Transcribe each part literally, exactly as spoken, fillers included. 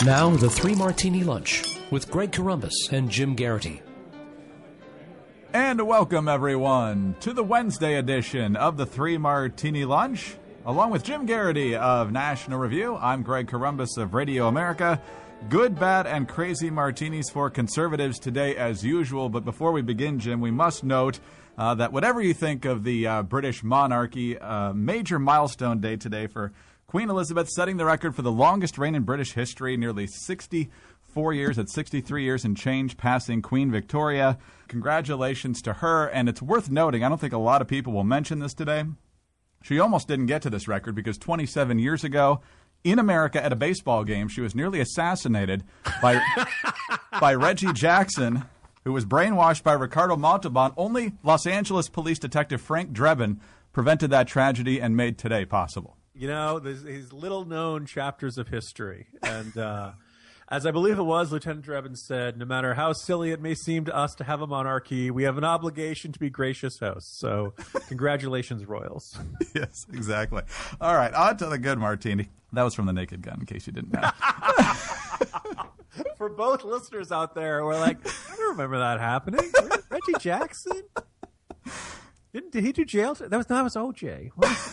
Now, the Three Martini Lunch with Greg Corombos and Jim Garrity. And welcome, everyone, to the Wednesday edition of the Three Martini Lunch. Along with Jim Garrity of National Review, I'm Greg Corombos of Radio America. Good, bad, and crazy martinis for conservatives today as usual. But before we begin, Jim, we must note uh, that whatever you think of the uh, British monarchy, uh, major milestone day today for Queen Elizabeth, setting the record for the longest reign in British history, nearly sixty-four years, at sixty-three years and change, passing Queen Victoria. Congratulations to her, and it's worth noting, I don't think a lot of people will mention this today, she almost didn't get to this record because twenty-seven years ago, in America at a baseball game, she was nearly assassinated by, by Reggie Jackson, who was brainwashed by Ricardo Montalban. Only Los Angeles police detective Frank Drebin prevented that tragedy and made today possible. You know, there's these little-known chapters of history. And uh, as I believe it was, Lieutenant Drebin said, no matter how silly it may seem to us to have a monarchy, we have an obligation to be gracious hosts. So congratulations, royals. Yes, exactly. All right, on to the good martini. That was from The Naked Gun, in case you didn't know. For both listeners out there, we're like, I don't remember that happening. Reggie Jackson? Didn't, did he do jail? That was, that was O J.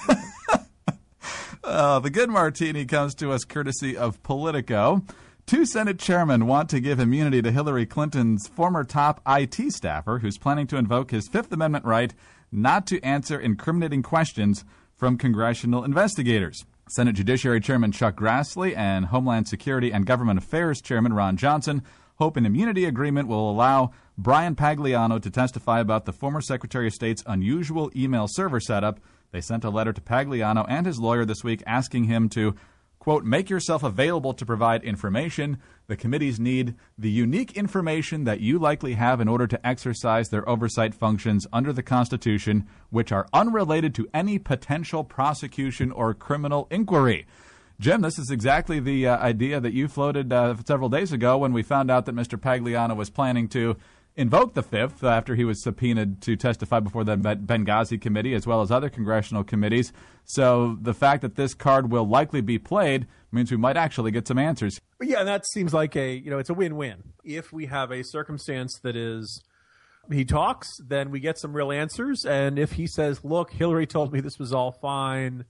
Uh, the good martini comes to us courtesy of Politico. Two Senate chairmen want to give immunity to Hillary Clinton's former top I T staffer, who's planning to invoke his Fifth Amendment right not to answer incriminating questions from congressional investigators. Senate Judiciary Chairman Chuck Grassley and Homeland Security and Government Affairs Chairman Ron Johnson hope an immunity agreement will allow Brian Pagliano to testify about the former Secretary of State's unusual email server setup. They sent a letter to Pagliano and his lawyer this week asking him to, quote, make yourself available to provide information. The committees need the unique information that you likely have in order to exercise their oversight functions under the Constitution, which are unrelated to any potential prosecution or criminal inquiry. Jim, this is exactly the uh, idea that you floated uh, several days ago when we found out that Mister Pagliano was planning to invoke the Fifth after he was subpoenaed to testify before the Benghazi committee as well as other congressional committees. So the fact that this card will likely be played means we might actually get some answers. Yeah, and that seems like a, you know, it's a win-win. If we have a circumstance that is, he talks, then we get some real answers. And if he says, look, Hillary told me this was all fine,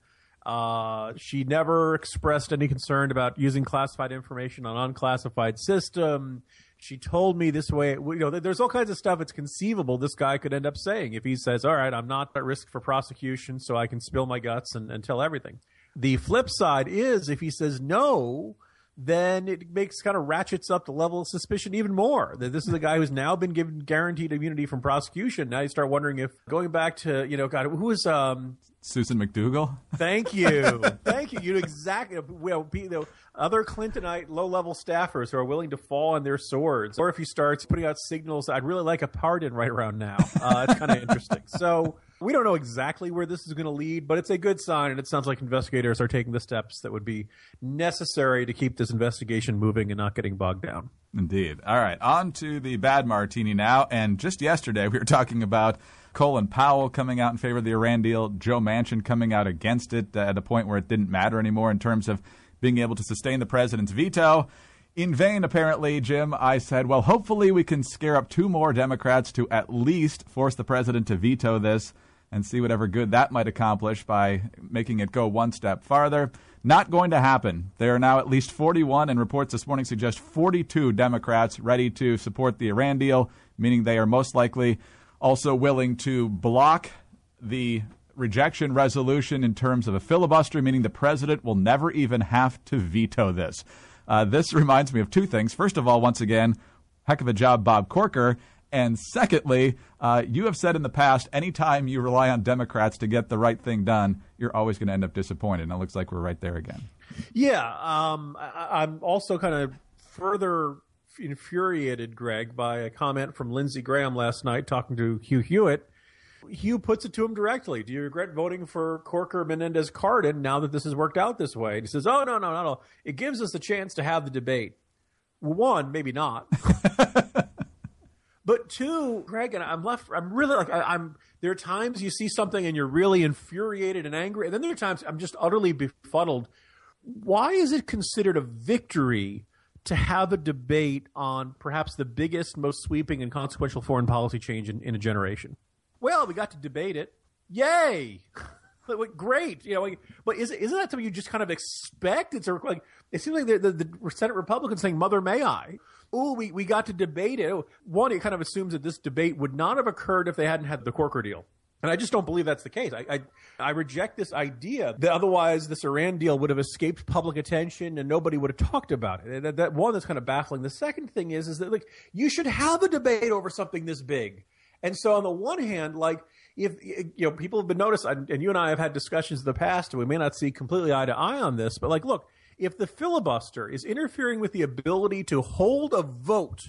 uh, she never expressed any concern about using classified information on unclassified system, she told me this way, you know, there's all kinds of stuff it's conceivable this guy could end up saying if he says, all right, I'm not at risk for prosecution, so I can spill my guts and, and tell everything. The flip side is if he says no, then it makes kind of ratchets up the level of suspicion even more. That this is a guy who's now been given guaranteed immunity from prosecution. Now you start wondering if, going back to, you know, God, who was um, Susan McDougal? Thank you. Thank you. You know exactly. Well, you know, other Clintonite low-level staffers who are willing to fall on their swords. Or if he starts putting out signals, I'd really like a pardon right around now. Uh, it's kind of interesting. So we don't know exactly where this is going to lead, but it's a good sign, and it sounds like investigators are taking the steps that would be necessary to keep this investigation moving and not getting bogged down. Indeed. All right, on to the bad martini now. And just yesterday we were talking about Colin Powell coming out in favor of the Iran deal, Joe Manchin coming out against it at a point where it didn't matter anymore in terms of being able to sustain the president's veto. In vain, apparently, Jim. I said, well, hopefully we can scare up two more Democrats to at least force the president to veto this and see whatever good that might accomplish by making it go one step farther. Not going to happen. There are now at least forty-one, and reports this morning suggest forty-two Democrats ready to support the Iran deal, meaning they are most likely also willing to block the rejection resolution in terms of a filibuster, meaning the president will never even have to veto this. Uh, this reminds me of two things. First of all, once again, heck of a job, Bob Corker. And secondly, uh, you have said in the past, anytime you rely on Democrats to get the right thing done, you're always going to end up disappointed. And it looks like we're right there again. Yeah. Um, I, I'm also kind of further infuriated, Greg, by a comment from Lindsey Graham last night talking to Hugh Hewitt. Hugh puts it to him directly. Do you regret voting for Corker Menendez Cardin now that this has worked out this way? And he says, oh, no, no, no, no. It gives us a chance to have the debate. Well, one, maybe not. But two, Greg, and I'm left, I'm really like, I, I'm, there are times you see something and you're really infuriated and angry. And then there are times I'm just utterly befuddled. Why is it considered a victory to have a debate on perhaps the biggest, most sweeping and consequential foreign policy change in, in a generation. Well, we got to debate it. Yay! Like, great, you know. Like, but is isn't that something you just kind of expect? It's a, like it seems like the, the, the Senate Republicans saying, "Mother, may I?" Oh, we we got to debate it. One, it kind of assumes that this debate would not have occurred if they hadn't had the Corker deal. And I just don't believe that's the case. I, I I reject this idea that otherwise this Iran deal would have escaped public attention and nobody would have talked about it. That, that one, that's kind of baffling. The second thing is, is that like you should have a debate over something this big. And so on the one hand, like if you know people have been noticed, and you and I have had discussions in the past, and we may not see completely eye to eye on this, but like, look, if the filibuster is interfering with the ability to hold a vote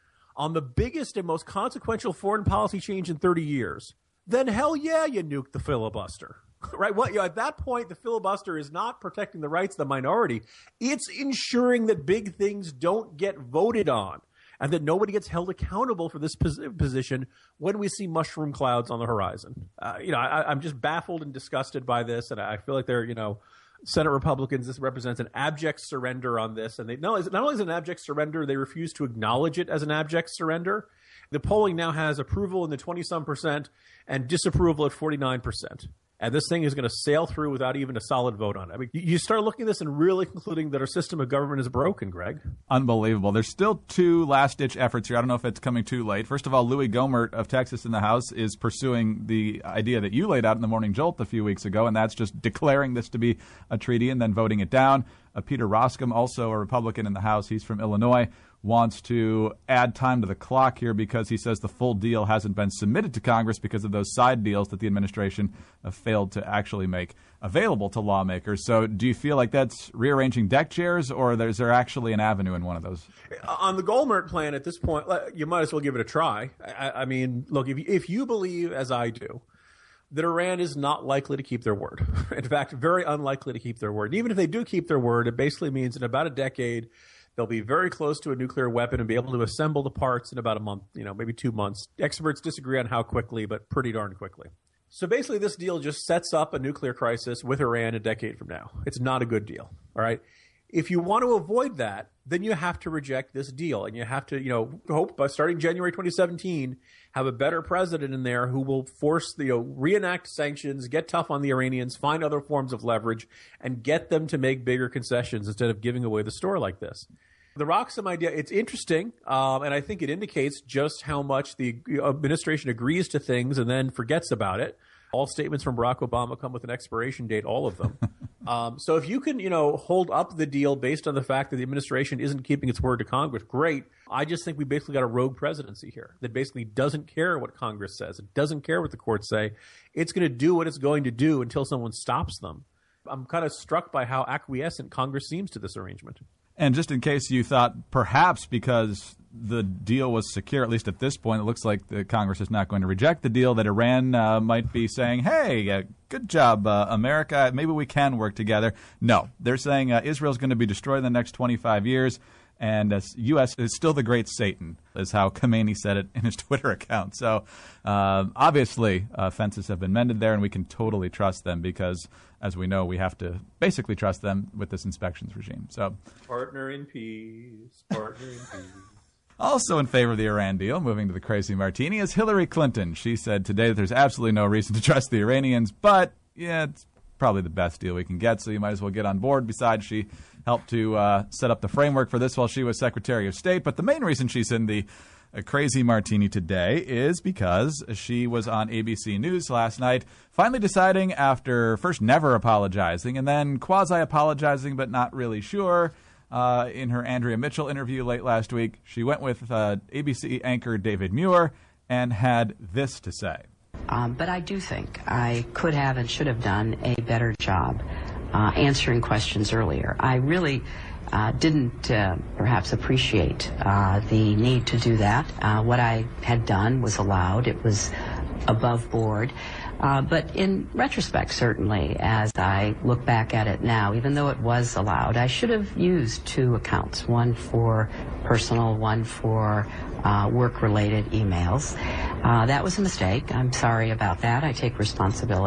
on the biggest and most consequential foreign policy change in thirty years, then hell yeah, you nuke the filibuster, right? Well, you know, at that point, the filibuster is not protecting the rights of the minority. It's ensuring that big things don't get voted on and that nobody gets held accountable for this pos- position when we see mushroom clouds on the horizon. Uh, you know, I, I'm just baffled and disgusted by this, and I feel like they're, you know, Senate Republicans, this represents an abject surrender on this. And they not only, not only is it an abject surrender, they refuse to acknowledge it as an abject surrender. The polling now has approval in the twenty-some percent and disapproval at forty-nine percent. And this thing is going to sail through without even a solid vote on it. I mean, you start looking at this and really concluding that our system of government is broken, Greg. Unbelievable. There's still two last-ditch efforts here. I don't know if it's coming too late. First of all, Louis Gohmert of Texas in the House is pursuing the idea that you laid out in the Morning Jolt a few weeks ago, and that's just declaring this to be a treaty and then voting it down. Uh, Peter Roskam, also a Republican in the House, he's from Illinois, wants to add time to the clock here because he says the full deal hasn't been submitted to Congress because of those side deals that the administration uh, failed to actually make available to lawmakers. So do you feel like that's rearranging deck chairs, or is there actually an avenue in one of those? On the Gohmert plan at this point, you might as well give it a try. I, I mean, look, if, if you believe, as I do, that Iran is not likely to keep their word. In fact, very unlikely to keep their word. And even if they do keep their word, it basically means in about a decade, they'll be very close to a nuclear weapon and be able to assemble the parts in about a month, you know, maybe two months. Experts disagree on how quickly, but pretty darn quickly. So basically, this deal just sets up a nuclear crisis with Iran a decade from now. It's not a good deal, all right? If you want to avoid that, then you have to reject this deal, and you have to, you know, hope by starting January twenty seventeen, have a better president in there who will force the, you know, reenact sanctions, get tough on the Iranians, find other forms of leverage, and get them to make bigger concessions instead of giving away the store like this. The Roxham idea, it's interesting, um, and I think it indicates just how much the administration agrees to things and then forgets about it. All statements from Barack Obama come with an expiration date, all of them. um, so if you can, you know, hold up the deal based on the fact that the administration isn't keeping its word to Congress, great. I just think we basically got a rogue presidency here that basically doesn't care what Congress says. It doesn't care what the courts say. It's going to do what it's going to do until someone stops them. I'm kind of struck by how acquiescent Congress seems to this arrangement. And just in case you thought perhaps because the deal was secure, at least at this point, it looks like the Congress is not going to reject the deal, that Iran uh, might be saying, hey, uh, good job, uh, America, maybe we can work together. No, they're saying uh, Israel's going to be destroyed in the next twenty-five years, and uh, U S is still the great Satan, is how Khamenei said it in his Twitter account. So uh, obviously uh, fences have been mended there, and we can totally trust them because, as we know, we have to basically trust them with this inspections regime. So, partner in peace, partner in peace. Also in favor of the Iran deal, moving to the crazy martini, is Hillary Clinton. She said today that there's absolutely no reason to trust the Iranians, but yeah, it's probably the best deal we can get, so you might as well get on board. Besides, she helped to uh, set up the framework for this while she was Secretary of State. But the main reason she's in the uh, crazy martini today is because she was on A B C News last night, finally deciding after first never apologizing and then quasi-apologizing but not really sure. Uh, in her Andrea Mitchell interview late last week, she went with uh, A B C anchor David Muir and had this to say. Um, but I do think I could have and should have done a better job uh, answering questions earlier. I really uh, didn't uh, perhaps appreciate uh, the need to do that. Uh, what I had done was allowed. It was above board. Uh, but in retrospect, certainly, as I look back at it now, even though it was allowed, I should have used two accounts, one for personal, one for uh, work-related emails. Uh, that was a mistake. I'm sorry about that. I take responsibility.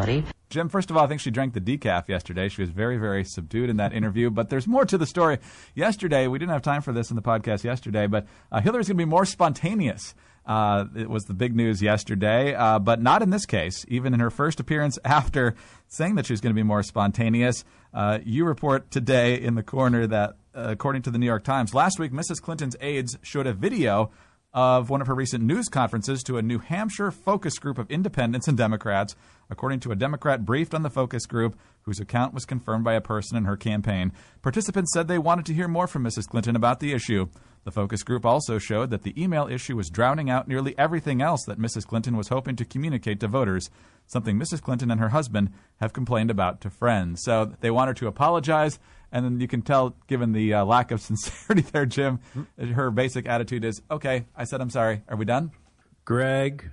Jim, first of all, I think she drank the decaf yesterday. She was very, very subdued in that interview. But there's more to the story. Yesterday, we didn't have time for this in the podcast yesterday, but uh, Hillary's going to be more spontaneous. Uh, it was the big news yesterday, uh, but not in this case. Even in her first appearance after saying that she was going to be more spontaneous, uh, you report today in the corner that, uh, according to the New York Times, last week Missus Clinton's aides showed a video of one of her recent news conferences to a New Hampshire focus group of independents and Democrats, according to a Democrat briefed on the focus group, whose account was confirmed by a person in her campaign. Participants said they wanted to hear more from Missus Clinton about the issue. The focus group also showed that the email issue was drowning out nearly everything else that Missus Clinton was hoping to communicate to voters, something Missus Clinton and her husband have complained about to friends. So they want her to apologize, and then you can tell, given the uh, lack of sincerity there, Jim, mm-hmm. her basic attitude is, okay, I said I'm sorry. Are we done? Greg,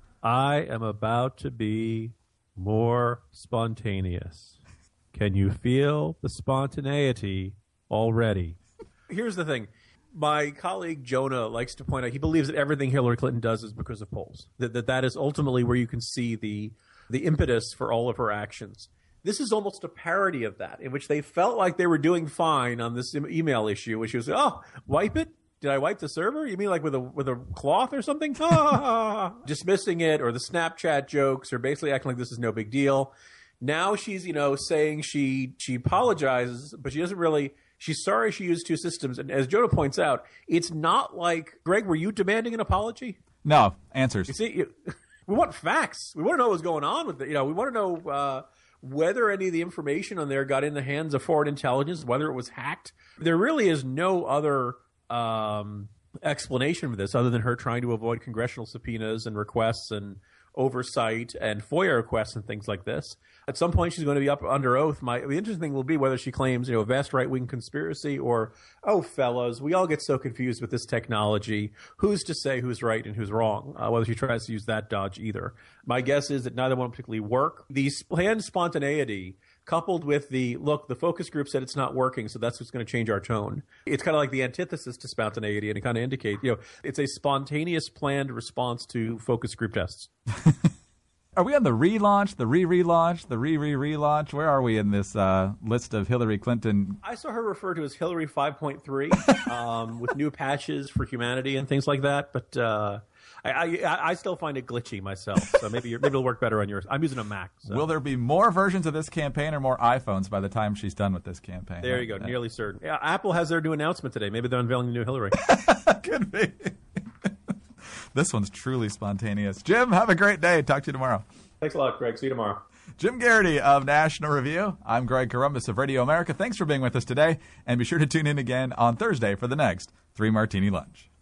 I am about to be more spontaneous. Can you feel the spontaneity already? Here's the thing. My colleague Jonah likes to point out he believes that everything Hillary Clinton does is because of polls. That that, that is ultimately where you can see the the impetus for all of her actions. This is almost a parody of that, in which they felt like they were doing fine on this email issue, which was, oh, wipe it? Did I wipe the server? You mean like with a with a cloth or something? Dismissing it, or the Snapchat jokes, or basically acting like this is no big deal. Now she's, you know, saying she she apologizes, but she doesn't really. She's sorry she used two systems. And as Jonah points out, it's not like, Greg, were you demanding an apology? No. Answers. You see, you, we want facts. We want to know what's going on with it. You know, we want to know uh, whether any of the information on there got in the hands of foreign intelligence, whether it was hacked. There really is no other um, explanation for this other than her trying to avoid congressional subpoenas and requests and oversight and FOIA requests and things like this. At some point, she's going to be up under oath. My, the interesting thing will be whether she claims, you know, a vast right-wing conspiracy or, oh, fellas, we all get so confused with this technology. Who's to say who's right and who's wrong? Uh, whether she tries to use that dodge either. My guess is that neither one will particularly work. The planned spontaneity coupled with the, look, the focus group said it's not working, so that's what's going to change our tone. It's kind of like the antithesis to spontaneity, and it kind of indicates, you know, it's a spontaneous planned response to focus group tests. Are we on the relaunch, the re-relaunch, the re-re-relaunch? Where are we in this uh, list of Hillary Clinton? I saw her referred to as Hillary five point three um, with new patches for humanity and things like that, but uh, I, I, I still find it glitchy myself, so maybe, maybe it'll work better on yours. I'm using a Mac. So. Will there be more versions of this campaign or more iPhones by the time she's done with this campaign? There you go, that, nearly certain. Yeah, Apple has their new announcement today. Maybe they're unveiling the new Hillary. Could be. This one's truly spontaneous. Jim, have a great day. Talk to you tomorrow. Thanks a lot, Greg. See you tomorrow. Jim Garrity of National Review. I'm Greg Corombos of Radio America. Thanks for being with us today, and be sure to tune in again on Thursday for the next Three Martini Lunch.